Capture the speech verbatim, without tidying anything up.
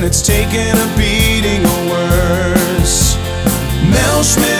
that's taken a beating or worse. Mel Schmidt